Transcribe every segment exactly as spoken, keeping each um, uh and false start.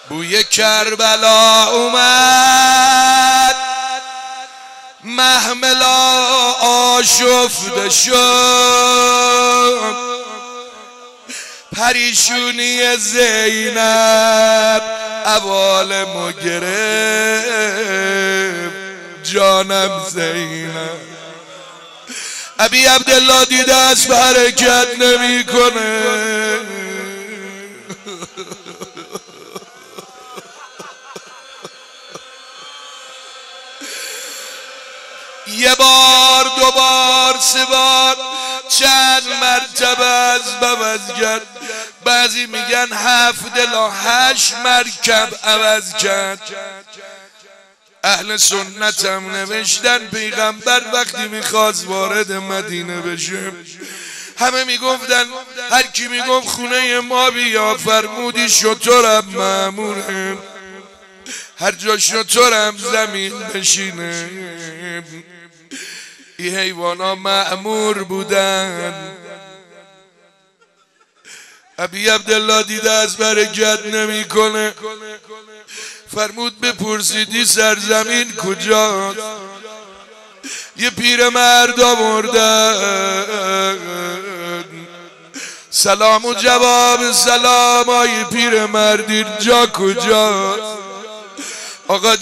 بوی کربلا اومد، محملا آشفته شد، پریشونی زینب عوالمو گرفت، جانم زینب. ابی عبدالله دیده است حرکت نمی کنه، یه بار دو بار سه بار چند مرتبه از عوض کرد، بعضی میگن هفت الی هشت مرکب عوض کرد. اهل سنت هم نوشتن پیغمبر وقتی میخواست وارد مدینه بشه همه میگفتن، هر کی میگفت خونه ما بیا فرمودی شترم مأموره، هر جا شترم زمین بشینه. این حیوانا مأمور بودن. ابی عبدالله دیده از برکت نمی کنه، فرمود بپرسیدی سرزمین کجاست؟ یه پیر مرد آوردن، سلام و جواب سلام. آی پیر مرد اینجا کجاست؟ آقا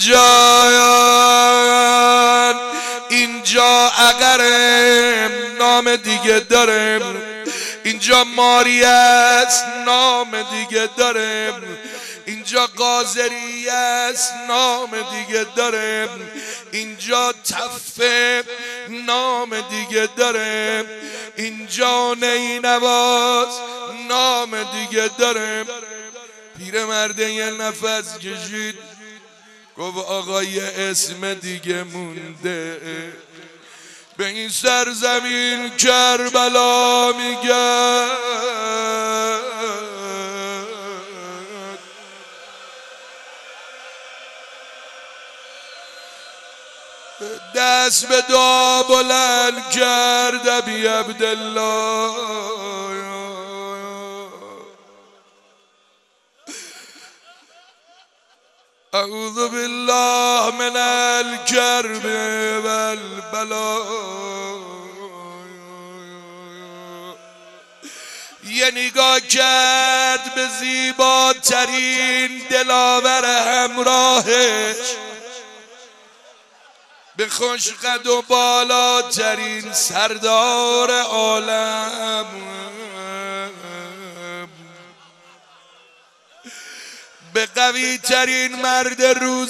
جان اینجا عقرم، نام دیگه دارم، اینجا ماری است نام دیگه دارم، اینجا قاذری است نام دیگه دارم، اینجا تفه نام دیگه دارم، اینجا نینواز نام دیگه دارم. پیرمرد یه نفس کشید گفت آقا یه اسم دیگه مونده، به این سرزمین کربلا میگن. دست به دعا بلند کرد ابی عبدالله، اعوذ بالله من الکرب والبلا. یه نگاه کرد به زیباترین دلاور همراهش، به خوشقد و بالاترین سردار عالم، به قوی ترین مرد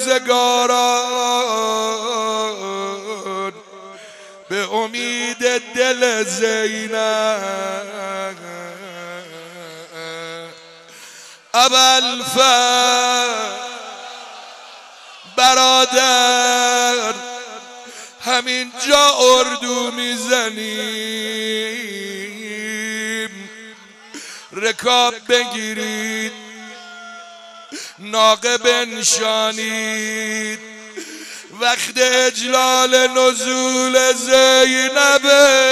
روزگاران، به امید دل زینب، ابوالفضل برادر همینجا اردو میزنیم، رکاب بگیرید ناقه بنشانید، وقت اجلال نزول زینبه.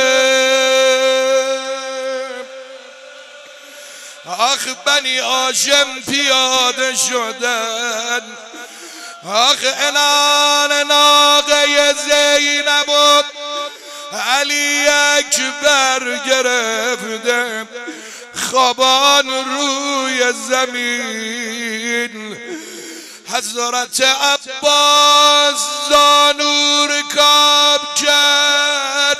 آخ بنی هاشم پیاده شدن، آخ انان ناقه زینب و علی اکبر گرفته، خوابان روی زمین. حضرت عباس زانو رکاب کرد،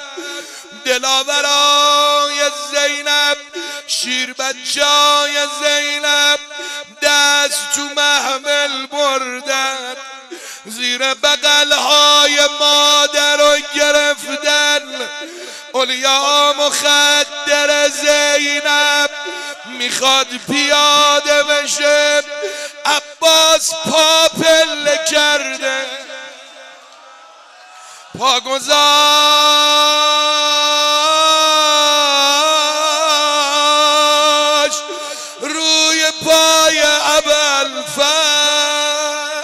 دلاورای زینب، شیر بچای زینب دست تو محمل بردن، زیر بغلهای مادر رو گرفتن. اولیا مخدر زینب میخواد پیاده بشه، عباس پا پله کرده، پا گذاشت روی پای ابوالفضل.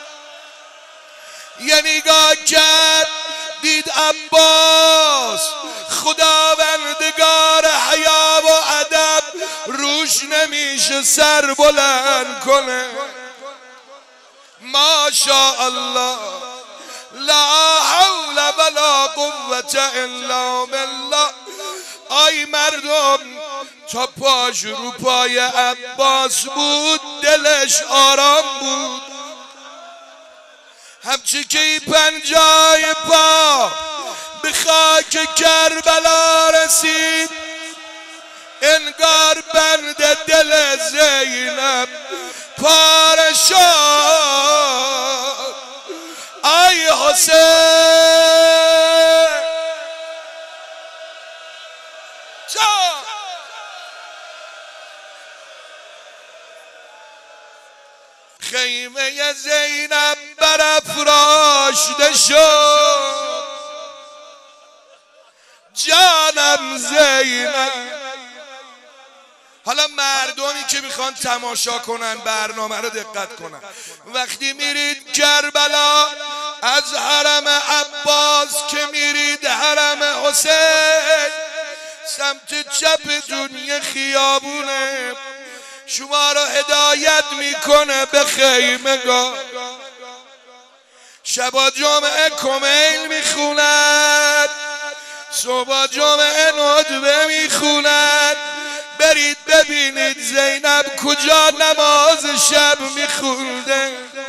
یه نگاه کرد دید عباس خداوندگار حیا و ادب روش نمیشه سر بلند کنه. ما شاء الله لا حول ولا قوة الا بالله. آی مردم تا پاش رو پای عباس بود دلش آرام بود، همچی که پنجای پا به خاک کربلا رسید انگار بند دل زینب پاره شد. آی حسین جان خیمه زینب برافراشته شد، جانم زینب. حالا مردمی که میخوان تماشا کنن برنامه رو دقت کنن، وقتی میرید کربلا از حرم عباس که میرید حرم حسین سمت چپتون یه خیابونه شما رو هدایت میکنه به خیمگاه. شبا جمعه کمیل میخونند، صبح جمعه ندبه میخونند. برید ببینید زینب کجا نماز شب میخونده،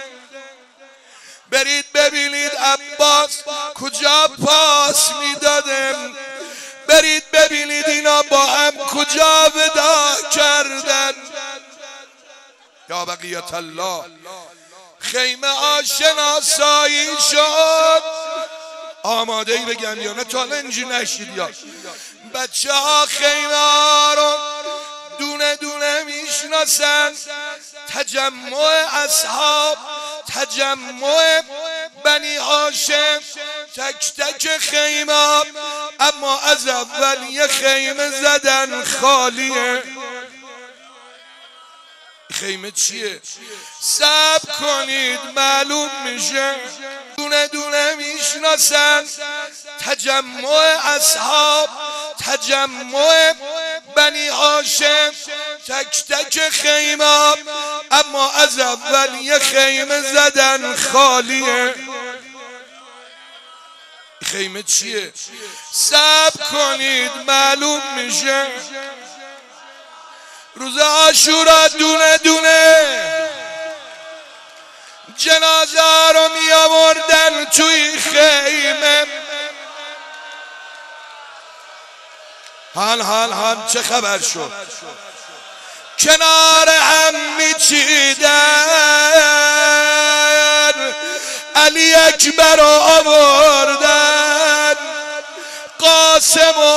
برید ببینید عباس کجا پاس میداده، برید ببینید اینا با هم کجا ودا کردن. یا بقیت الله خیمه آشناسایی شد. آماده ای بگم یا نه؟ تا اینجوری نشید یا بچه ها خیمه ها رو دونه دونه میشناسن. تجمع اصحاب، تجمع بنی هاشم، تک تک خیمه، اما از اول یه خیمه زدن خالیه. خیمه چیه؟ صبر کنید معلوم میشه. دونه دونه میشناسن. تجمع اصحاب، تجمع بنی هاشم، تک تک خیمه، اما از اول یه خیمه زدن خالیه. خیمه چیه؟ صبر کنید معلوم میشه. روز عاشورا دونه دونه جنازه رو می آوردن توی خیمه. حال حال حال چه خبر شد؟ کنار هم می چیدن، علی اکبر رو آوردن، قاسم رو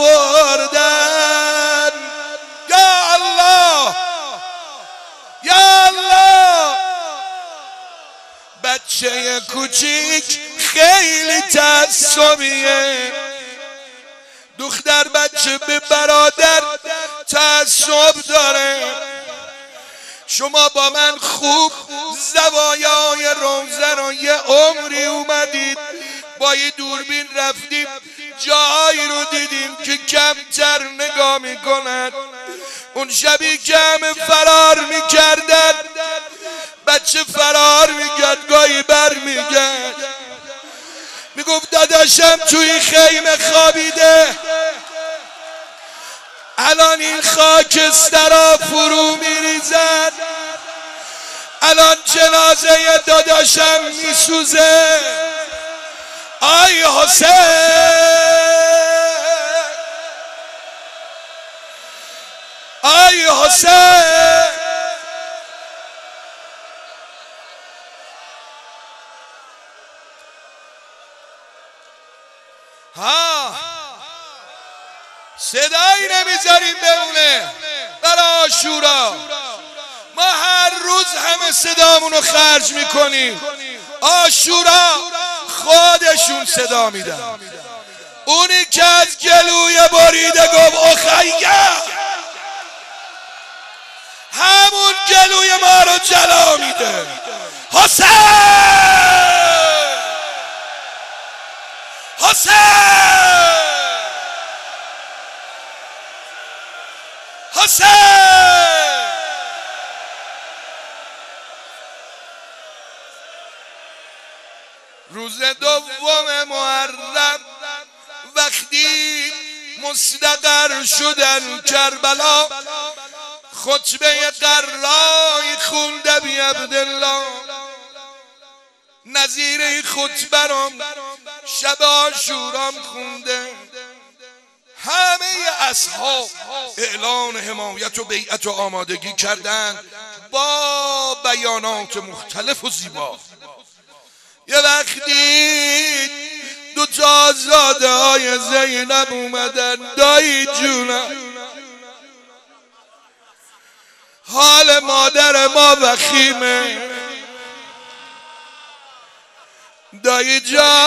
آوردن. یا الله یا الله. بچه کوچیک خیلی تعصبیه، دختر بچه به برادر تعصب داره. شما با من خوب زوایای روزه رو یه عمری اومدید با یه دوربین رفتیم جایی رو دیدیم که کمتر نگاه میکنن. اون شبی که همه فرار میکردن بچه فرار میگرد گاهی بر میگرد میگفت داداشم توی خیمه خوابیده، الان این خاکسترا فرو میریزد، الان جنازه داداشم میسوزه. آی حسین آی حسین. ها صدایی نمیذاریم بمونه برای عاشورا. ما هر روز همه صدامونو خرج میکنیم، عاشورا خودشون صدا میدن. اونی که از گلوی بریده گفت اخیه، همون گلوی ما رو جلا میده. حسین حسین حسین. روز دوم محرم وقتی مستقر شدن کربلا، خطبه قرای خونده بی عبدالله. نظیر خطبه رو شب عاشورام خونده. همه اصحاب اعلان حمایت و بیعت و آمادگی کردند با بیانات مختلف و زیبا. یه وقتی دو تا زاده های زینب اومدن، دایی جونم حال مادر ما وخیمه، دایی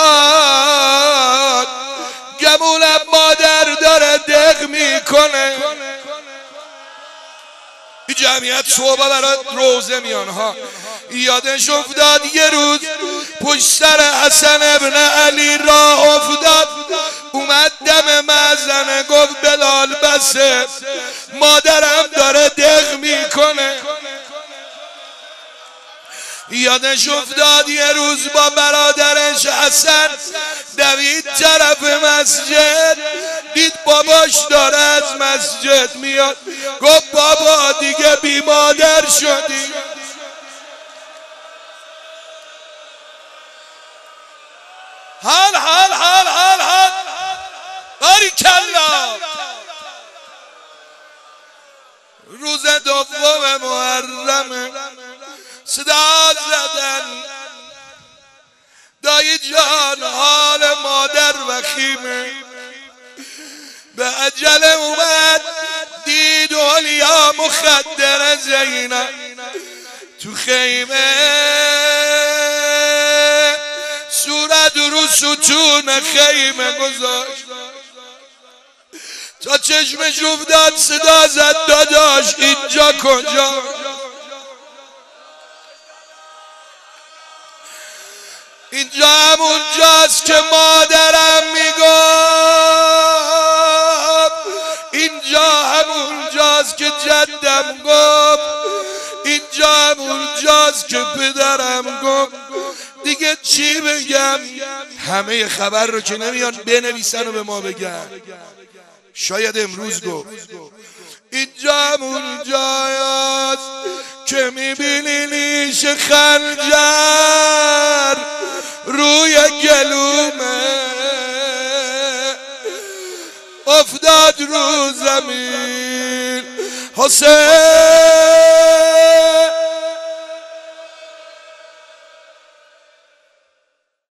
جان گمونم مادر داره دق میکنه. این جمعیت صحبه برای روزه میان ها. یادش افتاد یه روز پشت سر حسن ابن علی را افتاد، اومد دم مأذنه گفت بلال بسه، مادرم داره دق میکنه. یادش افتاد یه روز با برادرش حسن دوید طرف مسجد، دید باباش داره از مسجد میاد، گفت بابا دیگه بی مادر شدی. حال حال حال حال حال باریکلا. روز دوم محرم صدا زدن، دایی جان حال مادر وخیمه. به عجله اومد دید اولیا مخدر زینب تو خیمه، صورت رو ستون خیمه گذاشت. تا چشمش افتاد صدا زد داداش اینجا کجا؟ اینجا همون جاست که مادرم میگفت، اینجا همون جاست که جدم گفت، اینجا همون جاست که پدرم گفت. دیگه چی بگم؟ همه خبر رو که نمیان بنویسن و به ما بگن. شاید امروز گفت اینجا همون جاست که میبینی نیش خنجر روی گلومه، افتاد رو زمین حسین